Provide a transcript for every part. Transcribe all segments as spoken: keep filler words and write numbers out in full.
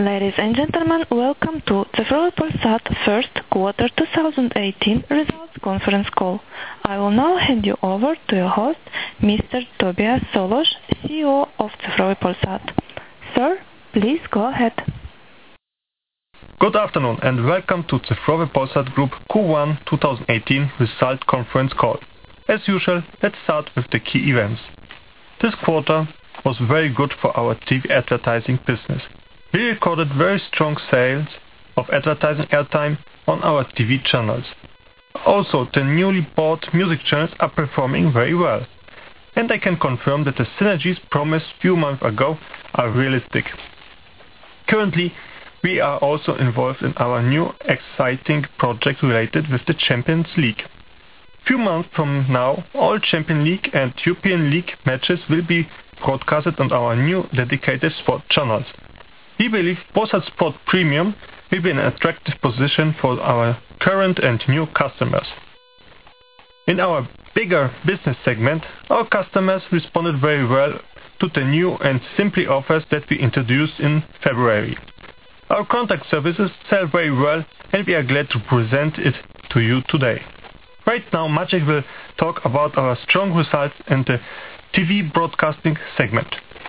Ladies and gentlemen, welcome to Cyfrowy Polsat first quarter two thousand eighteen results conference call. I will now hand you over to your host, Mister Tobias Solos, C E O of Cyfrowy Polsat. Sir, please go ahead. Good afternoon and welcome to Cyfrowy Polsat Group Q one twenty eighteen result conference call. As usual, let's start with the key events. This quarter was very good for our T V advertising business. We recorded very strong sales of advertising airtime on our T V channels. Also, the newly bought music channels are performing very well. And I can confirm that the synergies promised few months ago are realistic. Currently, we are also involved in our new exciting project related with the Champions League. Few months from now, all Champions League and European League matches will be broadcasted on our new dedicated sport channels. We believe Polsat Sport Premium will be an attractive position for our current and new customers. In our bigger business segment, our customers responded very well to the new and simple offers that we introduced in February. Our contact services sell very well and we are glad to present it to you today. Right now, Maciek will talk about our strong results in the T V broadcasting segment.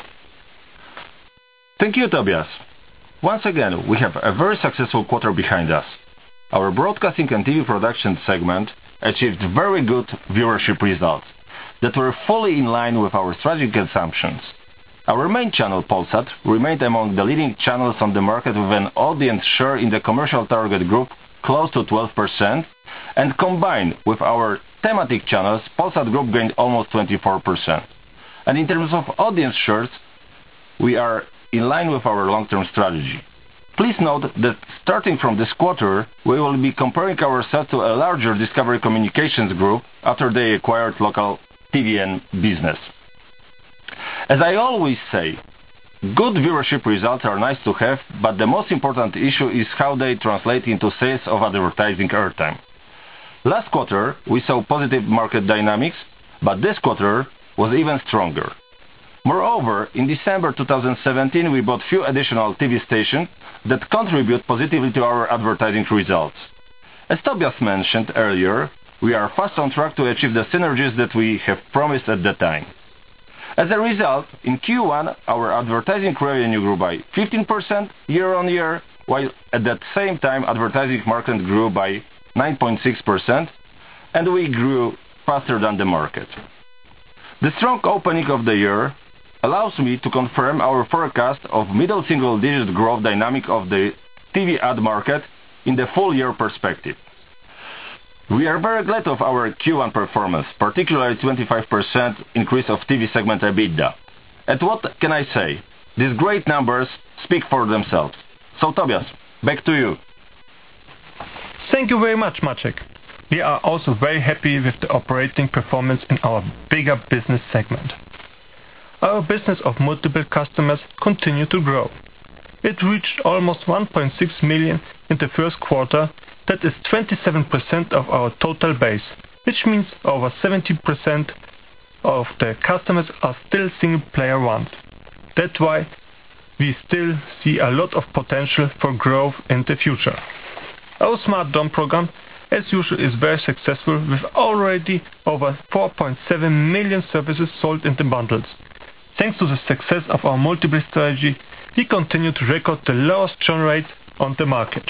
Thank you, Tobias. Once again, we have a very successful quarter behind us. Our broadcasting and T V production segment achieved very good viewership results that were fully in line with our strategic assumptions. Our main channel, Polsat, remained among the leading channels on the market with an audience share in the commercial target group close to twelve percent, and combined with our thematic channels, Polsat Group gained almost twenty-four percent. And in terms of audience shares, we are in line with our long-term strategy. Please note that starting from this quarter, we will be comparing ourselves to a larger Discovery Communications group after they acquired local T V N business. As I always say, good viewership results are nice to have, but the most important issue is how they translate into sales of advertising airtime. Last quarter, we saw positive market dynamics, but this quarter was even stronger. Moreover, in December two thousand seventeen, we bought few additional T V stations that contribute positively to our advertising results. As Tobias mentioned earlier, we are fast on track to achieve the synergies that we have promised at the time. As a result, in Q one, our advertising revenue grew by fifteen percent year-on-year, while at that same time advertising market grew by nine point six percent, and we grew faster than the market. The strong opening of the year allows me to confirm our forecast of middle single-digit growth dynamic of the T V ad market in the full year perspective. We are very glad of our Q one performance, particularly twenty-five percent increase of T V segment EBITDA. And what can I say? These great numbers speak for themselves. So Tobias, back to you. Thank you very much, Maciek. We are also very happy with the operating performance in our bigger business segment. Our business of multiple customers continued to grow. It reached almost one point six million in the first quarter. That is twenty-seven percent of our total base, which means over seventy percent of the customers are still single-player ones. That's why we still see a lot of potential for growth in the future. Our Smart Dome program, as usual, is very successful with already over four point seven million services sold in the bundles. Thanks to the success of our multiple strategy, we continue to record the lowest churn rate on the market.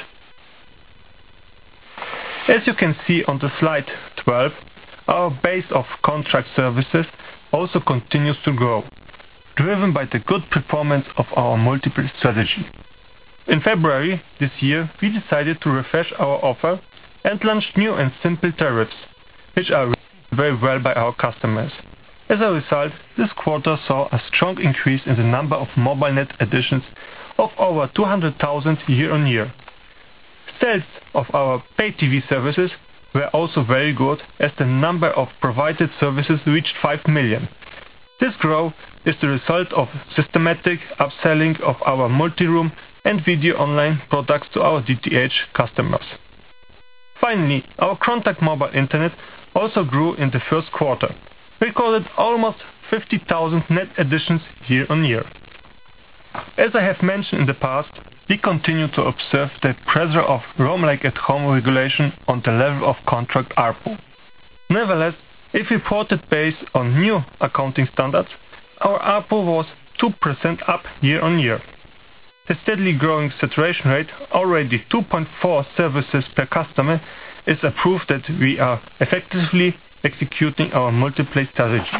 As you can see on the slide twelve, our base of contract services also continues to grow, driven by the good performance of our multiple strategy. In February this year, we decided to refresh our offer and launched new and simple tariffs, which are received very well by our customers. As a result, this quarter saw a strong increase in the number of mobile net additions of over two hundred thousand year-on-year. Sales of our pay T V services were also very good, as the number of provided services reached five million. This growth is the result of systematic upselling of our multi-room and video online products to our D T H customers. Finally, our contact mobile internet also grew in the first quarter, recorded almost fifty thousand net additions year-on-year. As I have mentioned in the past, we continue to observe the pressure of Roam Like at Home regulation on the level of contract A R P U. Nevertheless, if reported based on new accounting standards, our A R P U was two percent up year on year. The steadily growing saturation rate, already two point four services per customer, is a proof that we are effectively executing our multi-play strategy.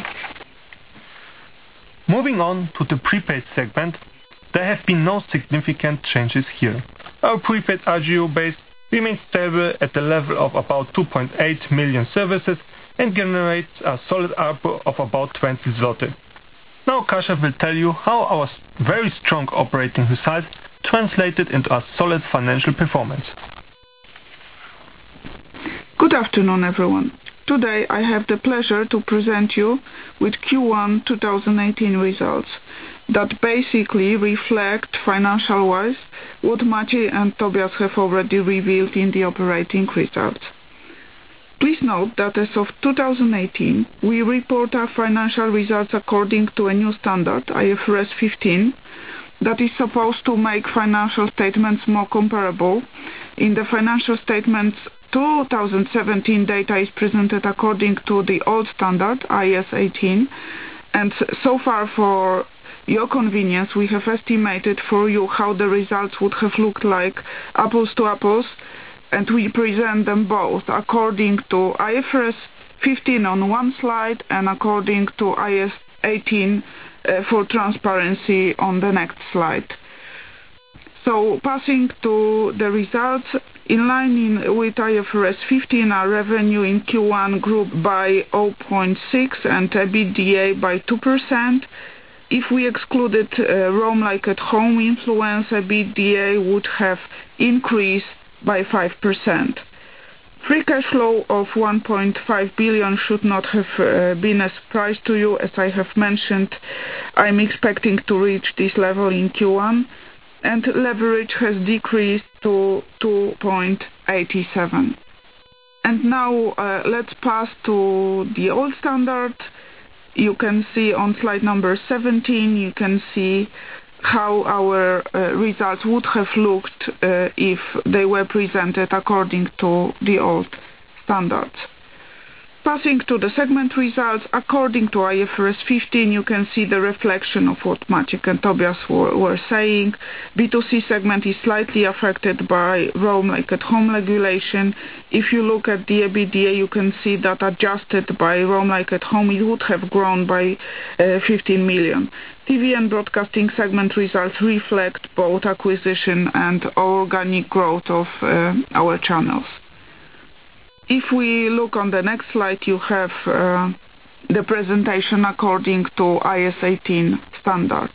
Moving on to the prepaid segment, there have been no significant changes here. Our prepaid R G U base remains stable at the level of about two point eight million services and generates a solid A R P U of about twenty zloty. Now Kasia will tell you how our very strong operating results translated into a solid financial performance. Good afternoon, everyone. Today I have the pleasure to present you with Q one two thousand eighteen results that basically reflect financial-wise what Maciej and Tobias have already revealed in the operating results. Please note that as of two thousand eighteen, we report our financial results according to a new standard, I F R S fifteen, that is supposed to make financial statements more comparable. In the financial statements, two thousand seventeen data is presented according to the old standard, I A S eighteen, and so far for your convenience we have estimated for you how the results would have looked like apples to apples, and we present them both according to I F R S fifteen on one slide and according to I A S eighteen uh, for transparency on the next slide. So passing to the results, in line in, with I F R S fifteen, our revenue in Q one grew by zero point six and EBITDA by two percent. If we excluded uh, Roam Like at Home influence, EBITDA would have increased by five percent. Free cash flow of one point five billion should not have uh, been a surprise to you. As I have mentioned, I'm expecting to reach this level in Q one, and leverage has decreased to two point eight seven. And now uh, let's pass to the old standard. You can see on slide number seventeen, you can see how our uh, results would have looked uh, if they were presented according to the old standards. Passing to the segment results, according to I F R S fifteen, you can see the reflection of what Maciej and Tobias were, were saying. B two C segment is slightly affected by Roam Like at Home regulation. If you look at the EBITDA, you can see that adjusted by Roam Like at Home, it would have grown by uh, fifteen million. T V and broadcasting segment results reflect both acquisition and organic growth of uh, our channels. If we look on the next slide, you have uh, the presentation according to I A S eighteen standard.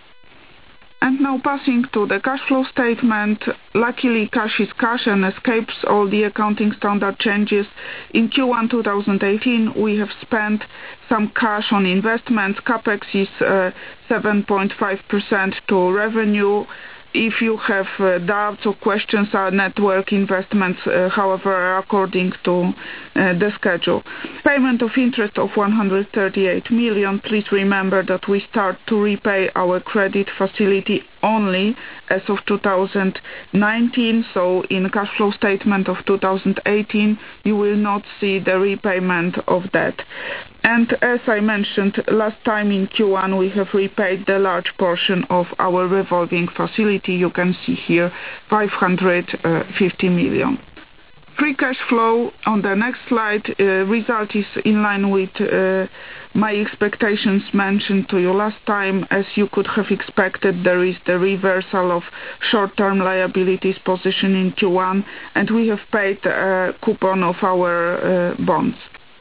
And now passing to the cash flow statement, luckily cash is cash and escapes all the accounting standard changes. In Q one two thousand eighteen, we have spent some cash on investments. CapEx is uh, seven point five percent to revenue. If you have uh, doubts or questions, our network investments, uh, however, are according to uh, the schedule. Payment of interest of one hundred thirty-eight million. Please remember that we start to repay our credit facility only as of two thousand nineteen, so in the cash flow statement of two thousand eighteen, you will not see the repayment of that. And as I mentioned last time in Q one, we have repaid the large portion of our revolving facility. You can see here five hundred fifty million. Free cash flow on the next slide, uh, result is in line with uh, my expectations mentioned to you last time. As you could have expected, there is the reversal of short-term liabilities position in Q one, and we have paid a coupon of our uh, bonds.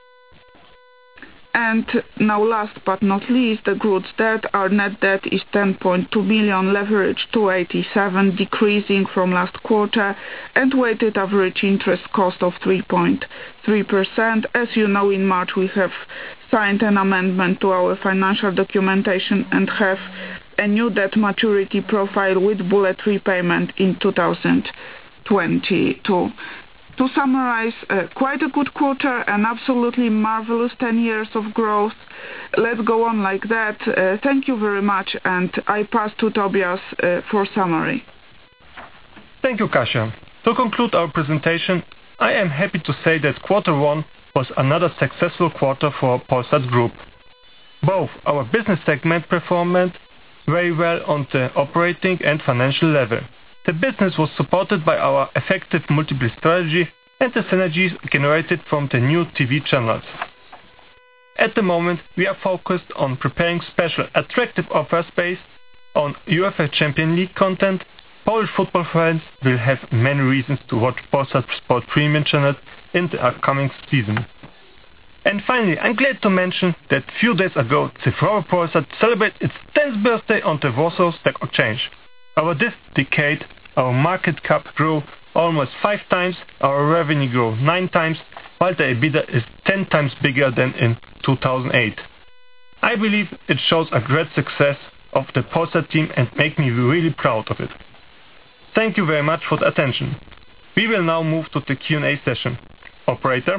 And now last but not least, the gross debt. Our net debt is ten point two billion, leverage two eighty-seven, decreasing from last quarter, and weighted average interest cost of three point three percent. As you know, in March we have signed an amendment to our financial documentation and have a new debt maturity profile with bullet repayment in two thousand twenty-two. To summarize, uh, quite a good quarter, an absolutely marvelous ten years of growth. Let's go on like that. Uh, thank you very much, and I pass to Tobias uh, for summary. Thank you, Kasia. To conclude our presentation, I am happy to say that quarter one was another successful quarter for Polsat Group. Both our business segment performed very well on the operating and financial level. The business was supported by our effective multiple strategy and the synergies generated from the new T V channels. At the moment, we are focused on preparing special attractive offers based on UEFA Champions League content. Polish football fans will have many reasons to watch Polsat Sport Premium channels in the upcoming season. And finally, I'm glad to mention that a few days ago, Cyfrowy Polsat celebrated its tenth birthday on the Warsaw Stock Exchange. Over this decade, our market cap grew almost five times, our revenue grew nine times, while the EBITDA is ten times bigger than in two thousand eight. I believe it shows a great success of the Polsat team and makes me really proud of it. Thank you very much for the attention. We will now move to the Q and A session. Operator?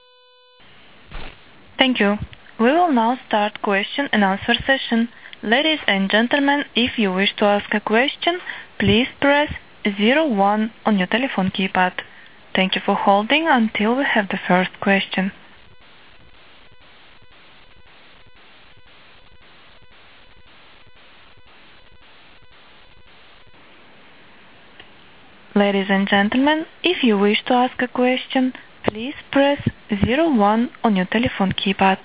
Thank you. We will now start question and answer session. Ladies and gentlemen, if you wish to ask a question, please press zero one on your telephone keypad. Thank you for holding until we have the first question. Ladies and gentlemen, if you wish to ask a question, please press zero one on your telephone keypad.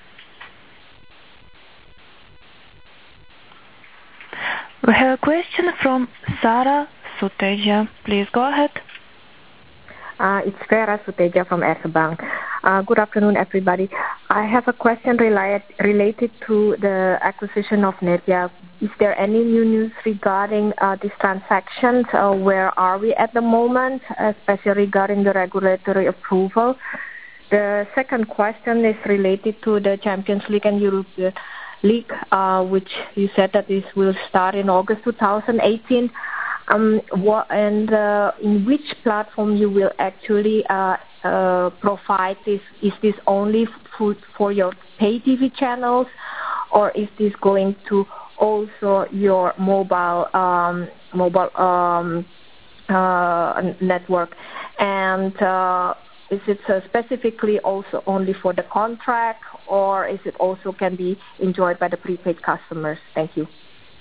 We have a question from Sara Suteja. Please go ahead. Uh, it's Vera Suteja from Erste Bank. Uh, good afternoon, everybody. I have a question related related to the acquisition of Netia. Is there any new news regarding uh, this transaction? Uh, where are we at the moment, especially regarding the regulatory approval? The second question is related to the Champions League and European League, uh, which you said that this will start in August two thousand eighteen. Um, what, and uh, in which platform you will actually uh, uh, provide this? Is this only for, for your pay T V channels, or is this going to also your mobile um, mobile um, uh, network? And uh, is it uh, specifically also only for the contract, or is it also can be enjoyed by the prepaid customers? Thank you.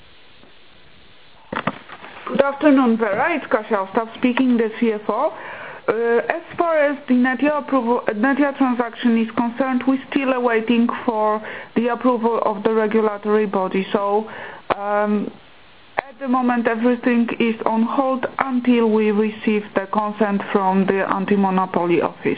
Good afternoon, Vera. It's Kasia Ostap speaking, the C F O. Uh, as far as the Netia, approval, uh, Netia transaction is concerned, we're still awaiting for the approval of the regulatory body. So um, at the moment everything is on hold until we receive the consent from the anti-monopoly office.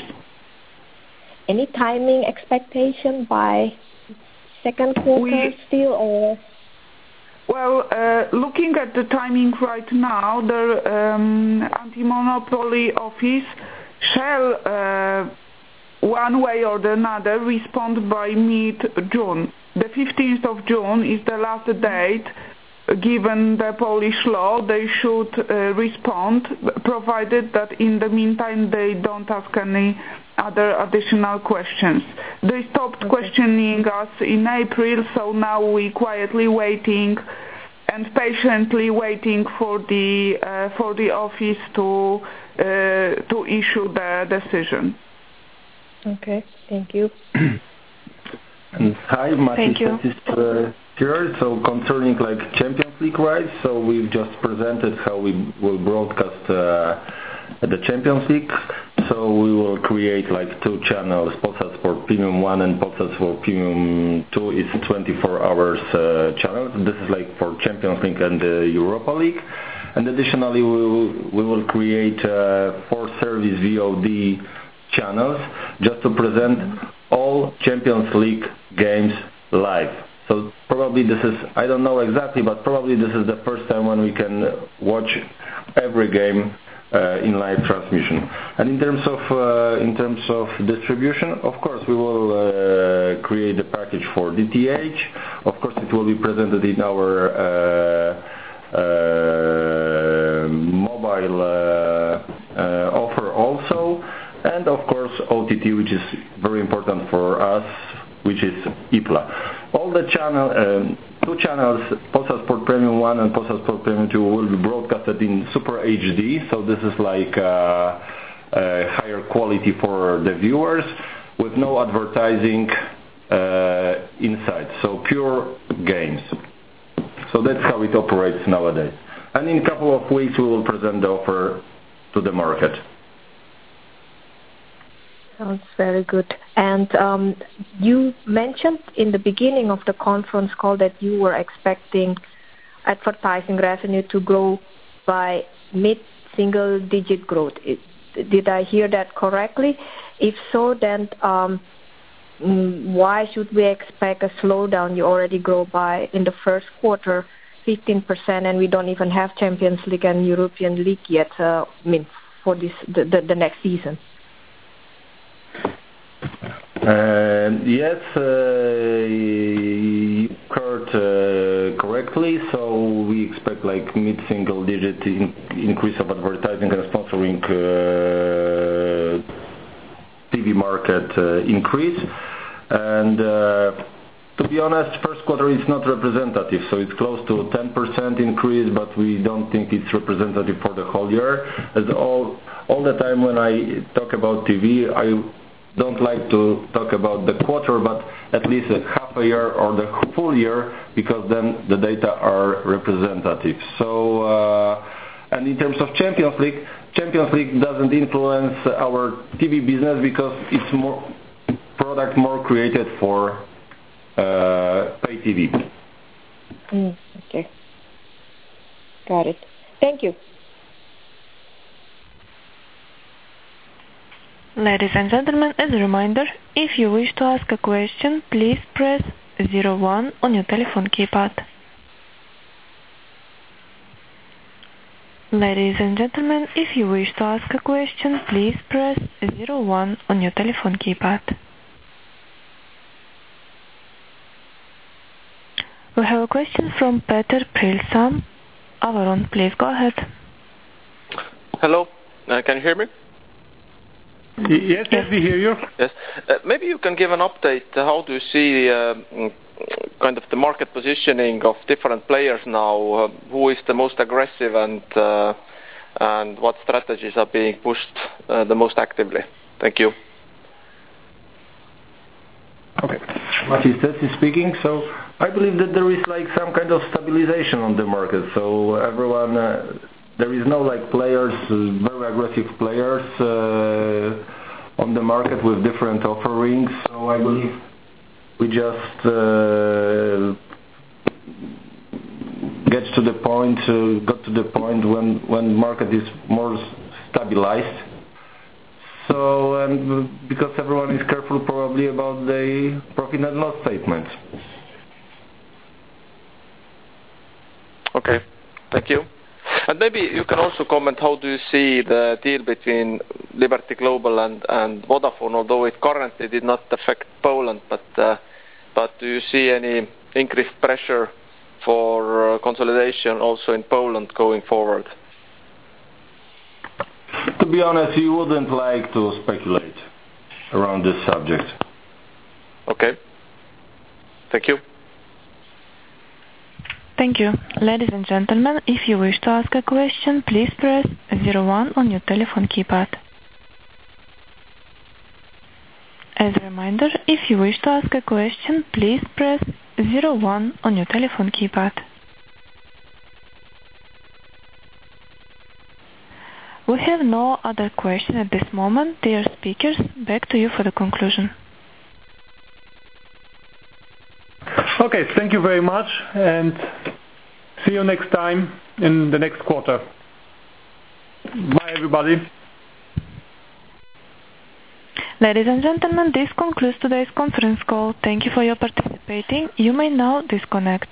Any timing expectation by second quarter we, still, or? Well, uh, looking at the timing right now, the um, anti-monopoly office shall, uh, one way or the another, respond by mid-June. The fifteenth of June is the last date. Given the Polish law, they should uh, respond, provided that in the meantime they don't ask any other additional questions. They stopped okay. questioning us in April, so now we're quietly waiting and patiently waiting for the uh, for the office to uh, to issue the decision. Okay, thank you. And hi, Thank you. Matis uh, here. So concerning like Champions League rights, so we've just presented how we will broadcast uh, the Champions League. So we will create like two channels, Polsat Sport Premium one and Polsat Sport Premium two is twenty-four hours uh, channels. This is like for Champions League and the Europa League. And additionally, we will, we will create uh, four service V O D channels just to present all Champions League games live. So probably this is, I don't know exactly, but probably this is the first time when we can watch every game uh, in live transmission. And in terms of uh, in terms of distribution, of course we will uh, create a package for D T H. Of course it will be presented in our uh, uh, mobile uh, uh, offer also. And of course O T T, which is very important for us, which is I P L A. All the channel, um, two channels, Polsat Sport Sport Premium one and Polsat Sport Premium two will be broadcasted in Super H D, so this is like uh, uh, higher quality for the viewers, with no advertising uh, inside, so pure games. So that's how it operates nowadays. And in a couple of weeks we will present the offer to the market. Sounds very good. And um, you mentioned in the beginning of the conference call that you were expecting advertising revenue to grow by mid-single digit growth. It, did I hear that correctly? If so, then um, why should we expect a slowdown? You already grow by, in the first quarter, fifteen percent, and we don't even have Champions League and European League yet, uh, I mean, for this the, the, the next season. Uh, yes, uh, you heard uh, correctly. So we expect like mid-single digit in increase of advertising and sponsoring uh, T V market uh, increase. And uh, to be honest, first quarter is not representative. So it's close to ten percent increase, but we don't think it's representative for the whole year. As all all the time when I talk about T V, I don't like to talk about the quarter, but at least a half a year or the full year, because then the data are representative. So, uh, and in terms of Champions League, Champions League doesn't influence our T V business because it's more product more created for uh, pay T V. Mm, okay, got it. Thank you. Ladies and gentlemen, as a reminder, if you wish to ask a question, please press zero one on your telephone keypad. Ladies and gentlemen, if you wish to ask a question, please press zero one on your telephone keypad. We have a question from Peter Prilsam. Avaron, please go ahead. Hello, uh, can you hear me? Yes, yes, we hear you. Yes. Uh, maybe you can give an update. Uh, how do you see uh, kind of the market positioning of different players now? Uh, who is the most aggressive, and uh, and what strategies are being pushed uh, the most actively? Thank you. Okay. Maciej Stec speaking. So I believe that there is like some kind of stabilization on the market. So everyone. Uh, There is no like players, uh, very aggressive players uh, on the market with different offerings. So I believe we just uh, get to the point, uh, got to the point when when market is more stabilized. So and because everyone is careful probably about the profit and loss statements. Okay, thank you. And maybe you can also comment, how do you see the deal between Liberty Global and, and Vodafone, although it currently did not affect Poland, but uh, but do you see any increased pressure for uh, consolidation also in Poland going forward? To be honest, you wouldn't like to speculate around this subject. Okay. Thank you. Thank you. Ladies and gentlemen, if you wish to ask a question, please press zero one on your telephone keypad. As a reminder, if you wish to ask a question, please press zero one on your telephone keypad. We have no other question at this moment. Dear speakers, back to you for the conclusion. Okay, thank you very much, and see you next time in the next quarter. Bye, everybody. Ladies and gentlemen, this concludes today's conference call. Thank you for your participating. You may now disconnect.